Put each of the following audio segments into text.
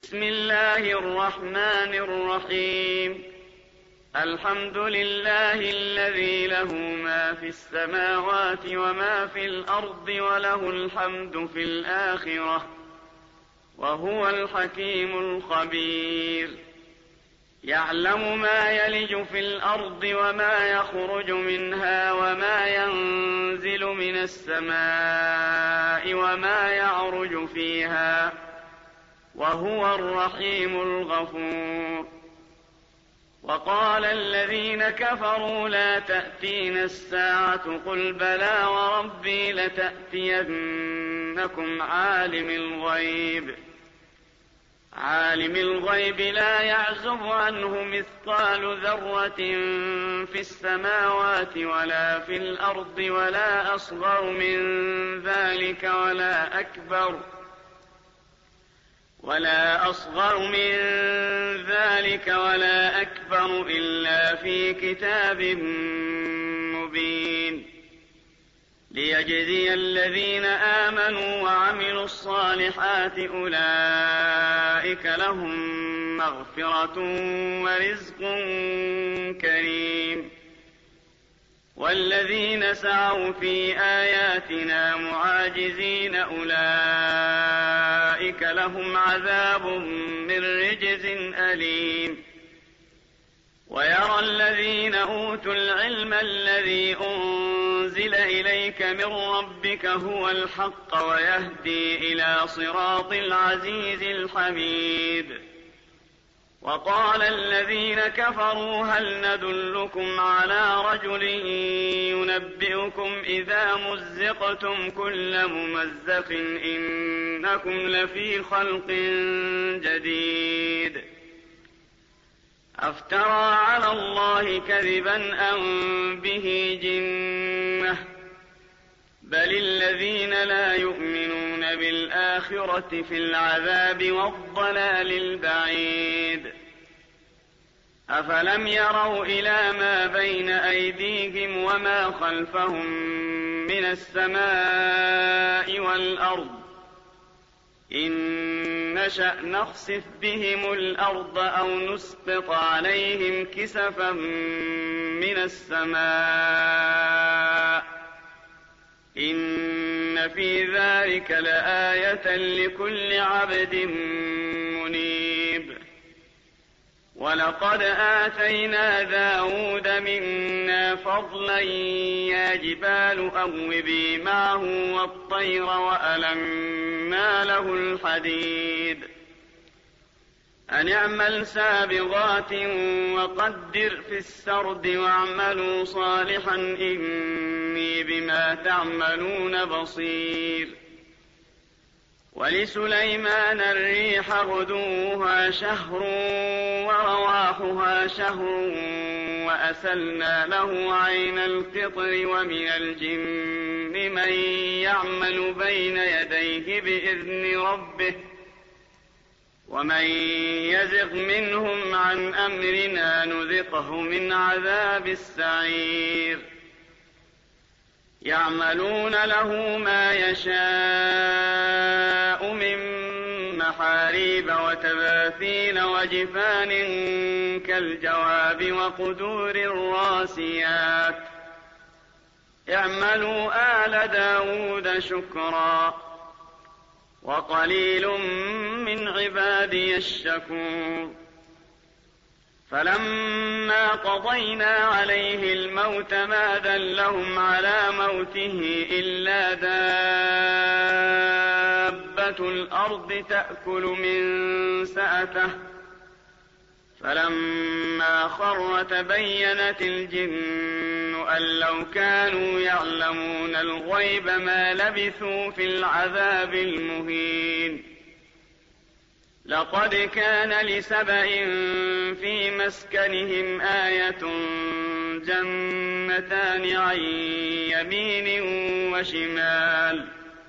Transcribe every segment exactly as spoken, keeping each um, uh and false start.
بسم الله الرحمن الرحيم. الحمد لله الذي له ما في السماوات وما في الأرض وله الحمد في الآخرة وهو الحكيم الخبير. يعلم ما يلج في الأرض وما يخرج منها وما ينزل من السماء وما يعرج فيها وهو الرحيم الغفور. وقال الذين كفروا لا تأتينا الساعة قل بلى وربي لتأتينكم عالم الغيب عالم الغيب لا يعزب عنه مثقال ذرة في السماوات ولا في الأرض ولا أصغر من ذلك ولا أكبر ولا أصغر من ذلك ولا أكبر إلا في كتاب مبين. ليجزي الذين آمنوا وعملوا الصالحات أولئك لهم مغفرة ورزق كريم. والذين سعوا في آياتنا معاجزين أولئك لهم عذاب من رجز أليم. ويرى الذين أوتوا العلم الذي أنزل إليك من ربك هو الحق ويهدي إلى صراط العزيز الحميد. وقال الذين كفروا هل ندلكم على رجل ينبئكم إذا مزقتم كل ممزق إنكم لفي خلق جديد. أفترى على الله كذبا أم به جنة بل الذين لا يؤمنون بالآخرة في العذاب والضلال البعيد. أفلم يروا إلى ما بين أيديهم وما خلفهم من السماء والأرض إن نشأ نخسف بهم الأرض أو نسقط عليهم كسفا من السماء إن في ذلك لآية لكل عبد منيب. ولقد آتينا داود منا فضلا يا جبال أوبي معه والطير وألنا له الحديد أن اعمل سابغات وقدر في السرد واعملوا صالحا إني بما تعملون بصير. ولسليمان الريح غدوها شهر ورواحها شهر وأسلنا له عين القطر ومن الجن من يعمل بين يديه بإذن ربه ومن يزغ منهم عن أمرنا نذقه من عذاب السعير. يعملون له ما يشاء من محاريب وتماثيل وجفان كالجواب وقدور الراسيات اعملوا آل داود شكرا وقليل من عبادي الشكور. فلما قضينا عليه الموت ما دلهم على موته إلا دابة الأرض تأكل من سأته فلما خر تبينت الجن أن لو كانوا يعلمون الغيب ما لبثوا في العذاب المهين. لقد كان لسبإ في مسكنهم آية جنتان عن يمين وشمال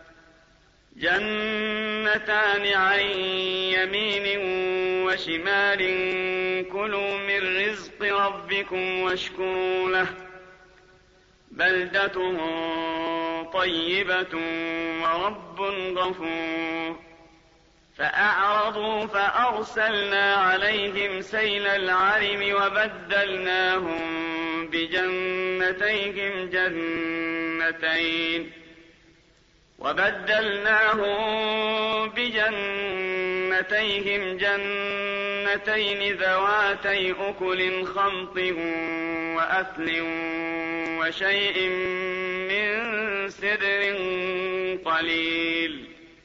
جنتان عن يمين وشمال كلوا من رزق ربكم واشكروا له بلدة طيبة ورب غفور. فأعرضوا فأرسلنا عليهم سيل العرم وبدلناهم بجنتيهم جنتين وبدلناهم بجنتيهم جنتين ذواتي أكل خمط وأثل وشيء من سدر قليل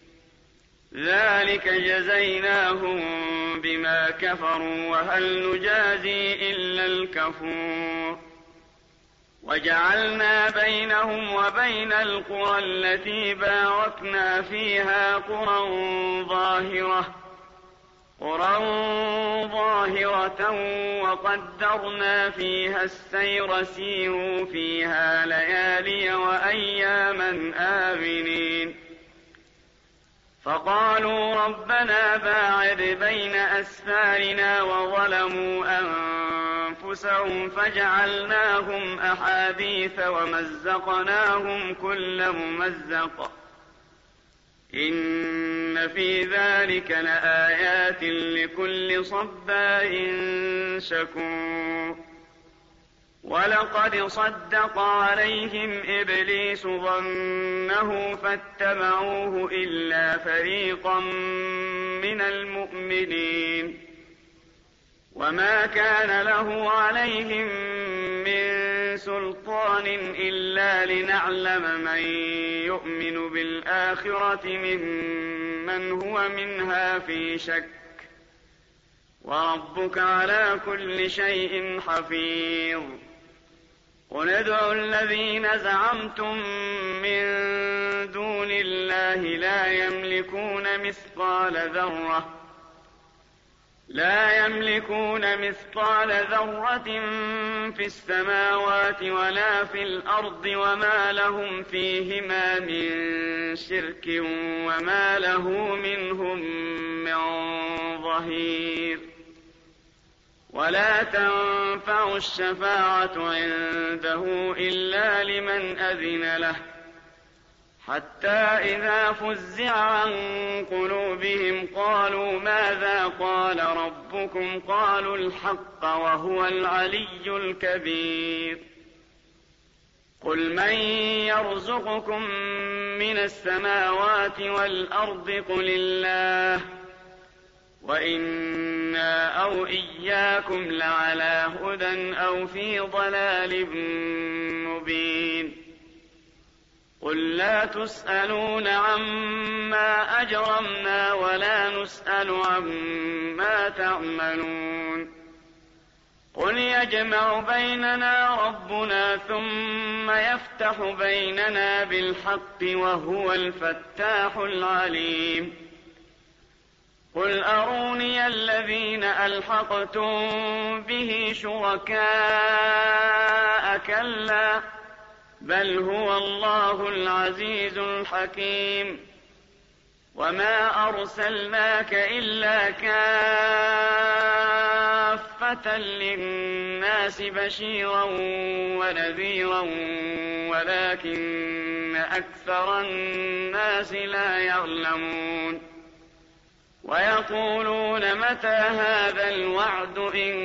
ذلك جزيناهم بما كفروا وهل نجازي إلا الكفور وجعلنا بينهم وبين القرى التي باركنا فيها قرى ظاهرة قرى ظاهرة وقدرنا فيها السير سيروا فيها ليالي وأياما آمنين فقالوا ربنا باعد بين أسفارنا وظلموا أنفسهم فجعلناهم أحاديث ومزقناهم كل ممزق إن في ذلك لآيات لكل صبار شكور ولقد صدق عليهم إبليس ظنه فاتبعوه إلا فريقا من المؤمنين وما كان له عليهم من سلطان إلا لنعلم من يؤمن بالآخرة ممن هو منها في شك وربك على كل شيء حفيظ قل ادعوا الذين زعمتم من دون الله لا يملكون مثقال ذرة لا يملكون مثقال ذرة في السماوات ولا في الأرض وما لهم فيهما من شرك وما له منهم من ظهير ولا تنفع الشفاعة عنده إلا لمن أذن له حتى إذا فزع عن قلوبهم قالوا ماذا قال ربكم قالوا الحق وهو العلي الكبير قل من يرزقكم من السماوات والأرض قل الله وإنا أو إياكم لعلى هدى أو في ضلال مبين قل لا تسألون عما أجرمنا ولا نسأل عما تعملون قل يجمع بيننا ربنا ثم يفتح بيننا بالحق وهو الفتاح العليم قل أروني الذين ألحقتم به شركاء كلا بل هو الله العزيز الحكيم وما أرسلناك إلا كافة للناس بشيرا ونذيرا ولكن أكثر الناس لا يعلمون ويقولون متى هذا الوعد إن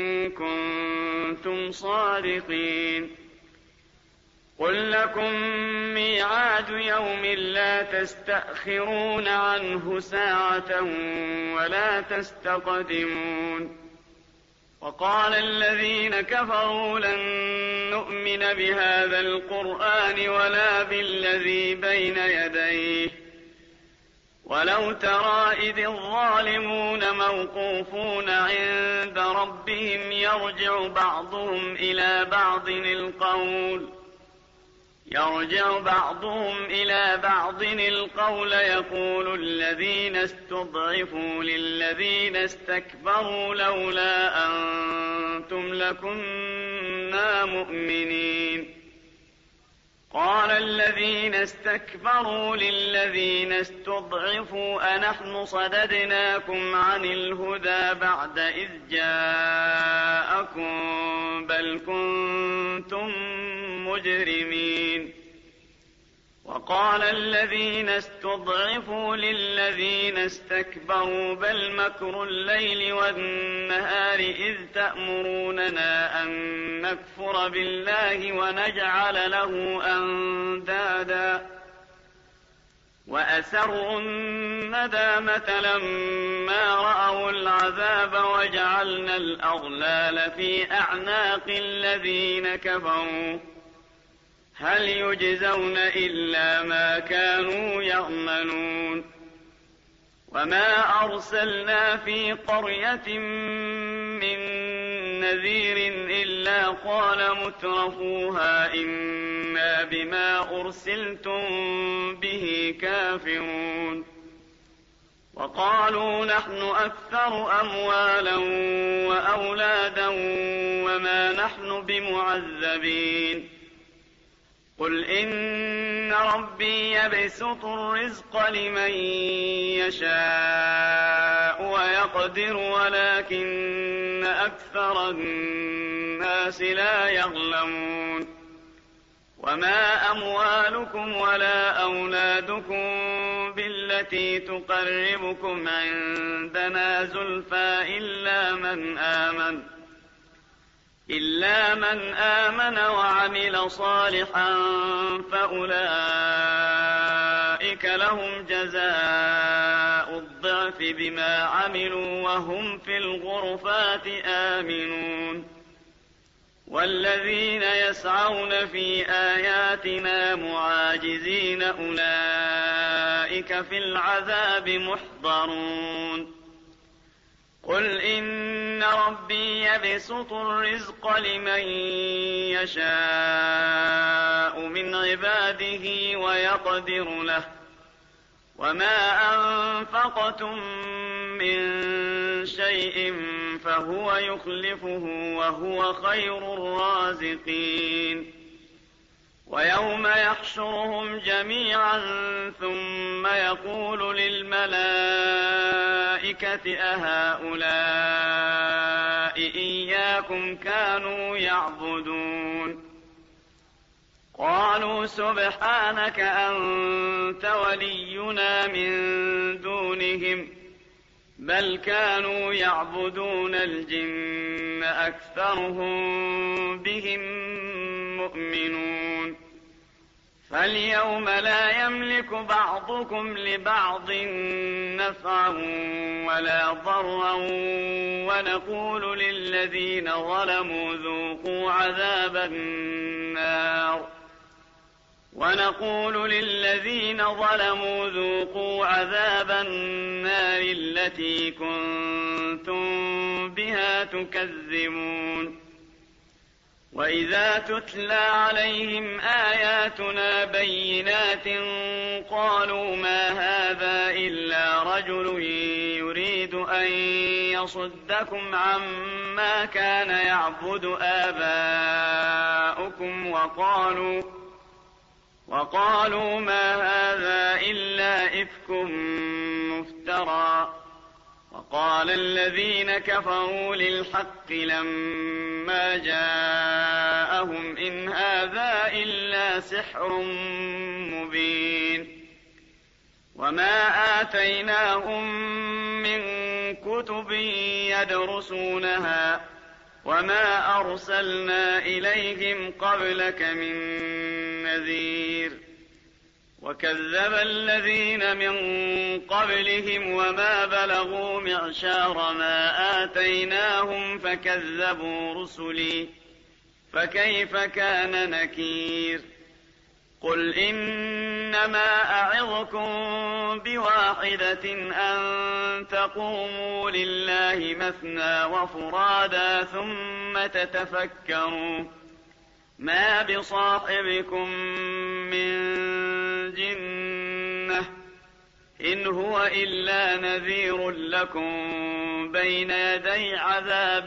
كنتم صادقين قل لكم ميعاد يوم لا تستأخرون عنه ساعة ولا تستقدمون وقال الذين كفروا لن نؤمن بهذا القرآن ولا بالذي بين يديه ولو ترى إذ الظالمون موقوفون عند ربهم يرجع بعضهم إلى بعض القول يرجع بعضهم إلى بعض القول يقول الذين استضعفوا للذين استكبروا لولا أنتم لكنا مؤمنين قال الذين استكبروا للذين استضعفوا أنحن صددناكم عن الهدى بعد إذ جاءكم بل كنتم مجرمين وقال الذين استضعفوا للذين استكبروا بل مكر الليل والنهار إذ تأمروننا أن نكفر بالله ونجعل له أندادا وأسروا الندامة لما رأوا العذاب وجعلنا الأغلال في أعناق الذين كفروا هل يجزون إلا ما كانوا يعملون وما أرسلنا في قرية من نذير إلا قال مترفوها إنا بما أرسلتم به كافرون وقالوا نحن أكثر أموالا وأولادا وما نحن بمعذبين قل إن ربي يبسط الرزق لمن يشاء ويقدر ولكن أكثر الناس لا يعلمون وما أموالكم ولا أولادكم بالتي تقربكم عندنا زلفى إلا من آمن إلا من آمن وعمل صالحا فأولئك لهم جزاء الضعف بما عملوا وهم في الغرفات آمنون والذين يسعون في آياتنا معاجزين أولئك في العذاب محضرون قل إن ربي يبسط الرزق لمن يشاء من عباده ويقدر له وما أنفقتم من شيء فهو يخلفه وهو خير الرازقين ويوم يحشرهم جميعا ثم يقول للملائكة أهؤلاء إياكم كانوا يعبدون قالوا سبحانك أنت ولينا من دونهم بل كانوا يعبدون الجن أكثرهم بهم مؤمنون فاليوم لا يملك بعضكم لبعض نفعا ولا ضرا ونقول للذين ظلموا ذوقوا عذاب النار ونقول للذين ظلموا ذوقوا عذاب النار التي كنتم بها تكذبون وإذا تتلى عليهم آياتنا بينات قالوا ما هذا إلا رجل يريد أن يصدكم عما كان يعبد آباؤكم وقالوا وقالوا ما هذا إلا إفك مفترى وقال الذين كفروا للحق لما جاءهم إن هذا إلا سحر مبين وما آتيناهم من كتب يدرسونها وما أرسلنا إليهم قبلك من نذير وكذب الذين من قبلهم وما بلغوا معشار ما آتيناهم فكذبوا رسلي فكيف كان نكير قل إنما أعظكم بواحدة أن تقوموا لله مثنى وفرادا ثم تتفكروا ما بصاحبكم من جنة إن هو إلا نذير لكم بين يدي عذاب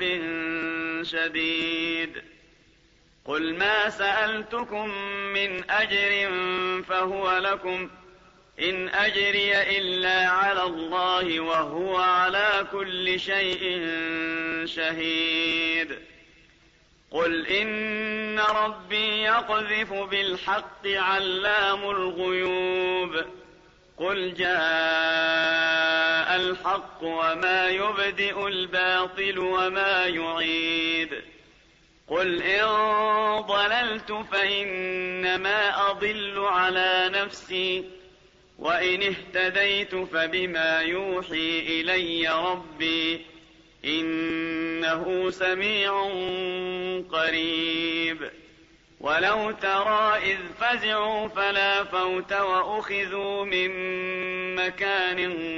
شديد قل ما سألتكم من أجر فهو لكم إن أجري إلا على الله وهو على كل شيء شهيد قل إن ربي يقذف بالحق علام الغيوب قل جاء الحق وما يبدئ الباطل وما يعيد قل إن ضللت فإنما أضل على نفسي وإن اهتديت فبما يوحي إلي ربي إنه سميع قريب ولو ترى إذ فزعوا فلا فوت وأخذوا من مكان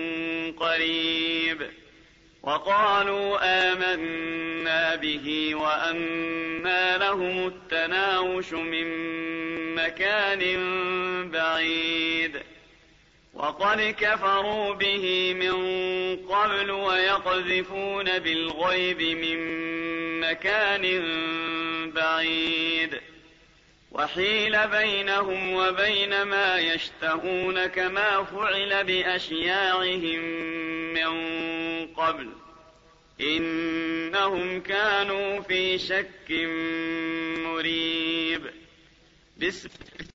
قريب وقالوا آمنا به وأنى لهم التناوش من مكان بعيد وقد كفروا به من قبل ويقذفون بالغيب من مكان بعيد وحيل بينهم وبين ما يشتهون كما فعل بأشياعهم من قبل إنهم كانوا في شك مريب. بسم